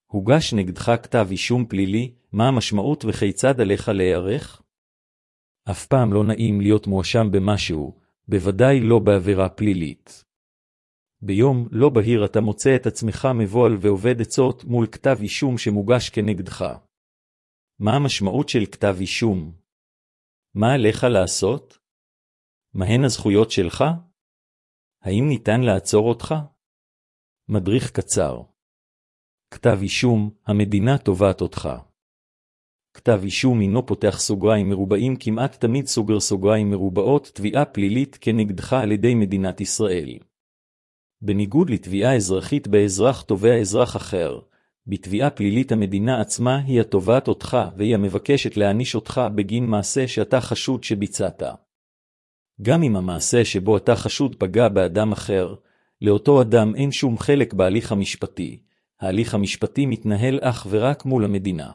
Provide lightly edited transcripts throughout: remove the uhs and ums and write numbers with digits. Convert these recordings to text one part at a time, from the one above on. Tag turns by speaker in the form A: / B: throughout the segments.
A: הוגש נגדך כתב אישום פלילי, מה המשמעות וכיצד עליך להיערך? אף פעם לא נעים להיות מואשם במשהו, בוודאי לא בעבירה פלילית. ביום לא בהיר אתה מוצא את עצמך מבועל ועובד עצות מול כתב אישום שמוגש כנגדך. מה המשמעות של כתב אישום? מה עליך לעשות? מהן הזכויות שלך? האם ניתן לעצור אותך? מדריך קצר. כתב אישום, המדינה תובעת אותך. כתב אישום אינו פותח סוגריים מרובעים כמעט תמיד סוגר סוגריים מרובעות תביעה פלילית כנגדך על ידי מדינת ישראל. בניגוד לתביעה אזרחית באזרח תובע אזרח אחר, בתביעה פלילית המדינה עצמה היא התובעת אותך והיא המבקשת להעניש אותך בגין מעשה שאתה חשוד שביצעת. גם אם המעשה שבו אתה חשוד פגע באדם אחר, לאותו אדם אין שום חלק בהליך המשפטי. ההליך המשפטי מתנהל אך ורק מול המדינה.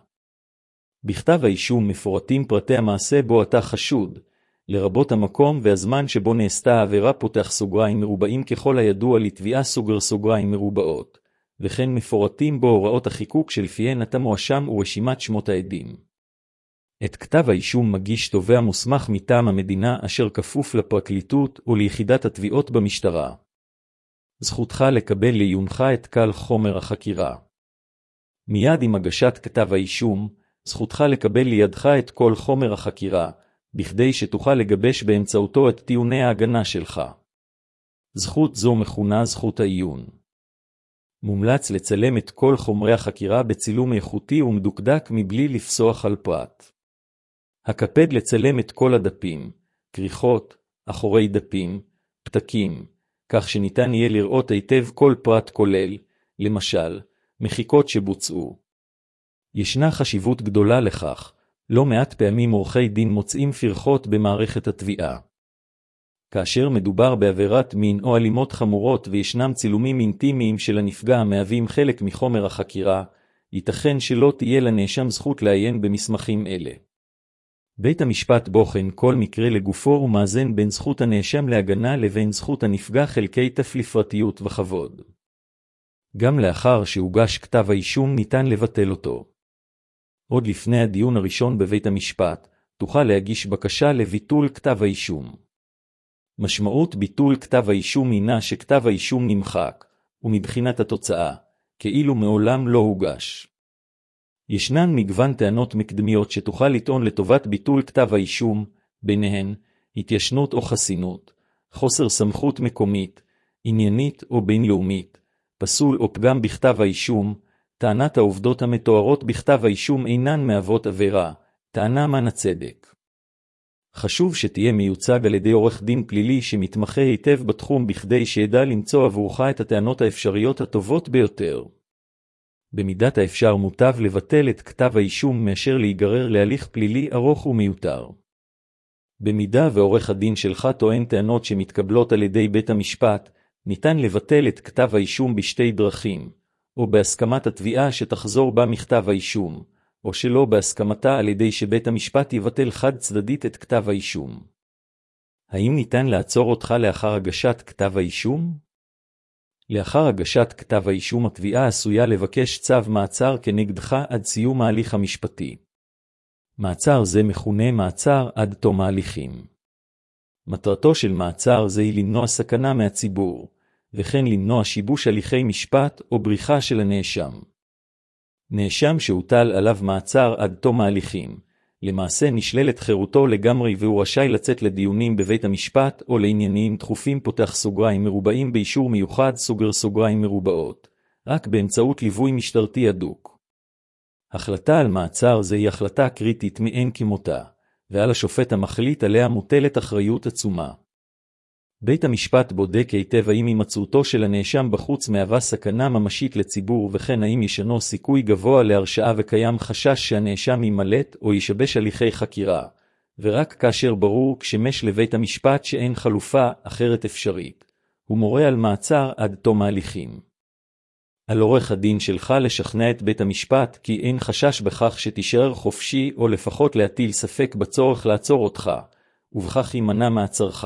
A: בכתב האישום מפורטים פרטי המעשה בו אתה חשוד, לרבות המקום והזמן שבו נעשתה העבירה פותח סוגריים מרובעים ככל הידוע לתביעה סוגר סוגריים מרובעות, וכן מפורטים בו הוראות החיקוק שלפיהן אתה מואשם ורשימת שמות העדים. את כתב האישום מגיש תובע מוסמך מטעם המדינה אשר כפוף לפרקליטות או ליחידת התביעות במשטרה. זכותך לקבל לעיונך את כל חומר החקירה. מיד עם הגשת כתב האישום, זכותך לקבל לידך את כל חומר החקירה, בכדי שתוכל לגבש באמצעותו את טיעוני ההגנה שלך. זכות זו מכונה זכות העיון. מומלץ לצלם את כל חומרי החקירה בצילום איכותי ומדוקדק מבלי לפסוח על פרט. הקפד לצלם את כל הדפים, כריכות, אחורי דפים, פתקים, כך שניתן יהיה לראות היטב כל פרט כולל, למשל, מחיקות שבוצעו. ישנה חשיבות גדולה לכך, לא מעט פעמים עורכי דין מוצאים פרחות במערכת התביעה. כאשר מדובר בעבירת מין או אלימות חמורות וישנם צילומים אינטימיים של הנפגע המהווים חלק מחומר החקירה, ייתכן שלא תהיה לנאשם זכות לעיין במסמכים אלה. בית המשפט בוחן כל מקרה לגופו ומאזן בין זכות הנאשם להגנה לבין זכות הנפגע חלקי לפרטיות וכבוד. גם לאחר שהוגש כתב האישום ניתן לבטל אותו. עוד לפני הדיון הראשון בבית המשפט, תוכל להגיש בקשה לביטול כתב האישום. משמעות ביטול כתב האישום הינה שכתב האישום נמחק, ומבחינת התוצאה, כאילו מעולם לא הוגש. ישנן מגוון טענות מקדמיות שתוכל לטעון לטובת ביטול כתב האישום, ביניהן, התיישנות או חסינות, חוסר סמכות מקומית, עניינית או בינלאומית, פסול או פגם בכתב האישום, טענת העובדות המתוארות בכתב האישום אינן מהוות עבירה, טענה מן הצדק. חשוב שתהיה מיוצג על ידי עורך דין פלילי שמתמחה היטב בתחום בכדי שידע למצוא עבורך את הטענות האפשריות הטובות ביותר. במידת האפשר מוטב לבטל את כתב האישום מאשר להיגרר להליך פלילי ארוך ומיותר. במידה ועורך הדין שלך טוען טענות שמתקבלות על ידי בית המשפט, ניתן לבטל את כתב האישום בשתי דרכים, או בהסכמת התביעה שתחזור בה מכתב האישום, או שלא בהסכמתה על ידי שבית המשפט יבטל חד צדדית את כתב האישום. האם ניתן לעצור אותך לאחר הגשת כתב האישום? לאחר הגשת כתב האישום התביעה עשויה לבקש צו מעצר כנגדך עד סיום ההליך המשפטי. מעצר זה מכונה מעצר עד תום ההליכים. מטרתו של מעצר זה היא למנוע סכנה מהציבור, וכן למנוע שיבוש הליכי משפט או בריחה של הנאשם. נאשם שהוטל עליו מעצר עד תום ההליכים, למעשה נשללת חירותו לגמרי והוא רשאי לצאת לדיונים בבית המשפט או לעניינים דחופים פותח סוגריים מרובעים באישור מיוחד סוגר סוגריים מרובעות, רק באמצעות ליווי משטרתי הדוק. החלטה על מעצר זה היא החלטה קריטית מאין כמותה, ועל השופט המחליט עליה מוטלת אחריות עצומה. בית המשפט בודק היטב האם הימצאותו של הנאשם בחוץ מהווה סכנה ממשית לציבור וכן האם ישנו סיכוי גבוה להרשעה וקיים חשש שהנאשם יימלט או ישבש הליכי חקירה, ורק כאשר ברור כשמש לבית המשפט שאין חלופה אחרת אפשרית, הוא מורה על מעצר עד תום ההליכים. על עורך הדין שלך לשכנע את בית המשפט כי אין חשש בכך שתישאר חופשי או לפחות להטיל ספק בצורך לעצור אותך, ובכך יימנע מעצרך.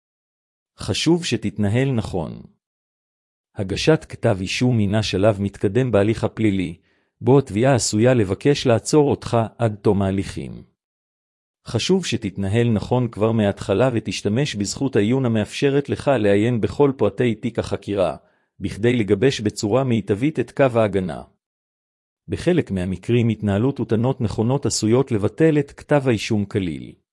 A: חשוב שתתנהל נכון. הגשת כתב אישום הינה שלב מתקדם בהליך הפלילי, בו התביעה עשויה לבקש לעצור אותך עד תום ההליכים. חשוב שתתנהל נכון כבר מההתחלה ותשתמש בזכות העיון המאפשרת לך לעיין בכל פרטי תיק החקירה, בכדי לגבש בצורה מיטבית את קו ההגנה. בחלק מהמקרים התנהלות וטענות נכונות עשויות לבטל את כתב האישום כליל.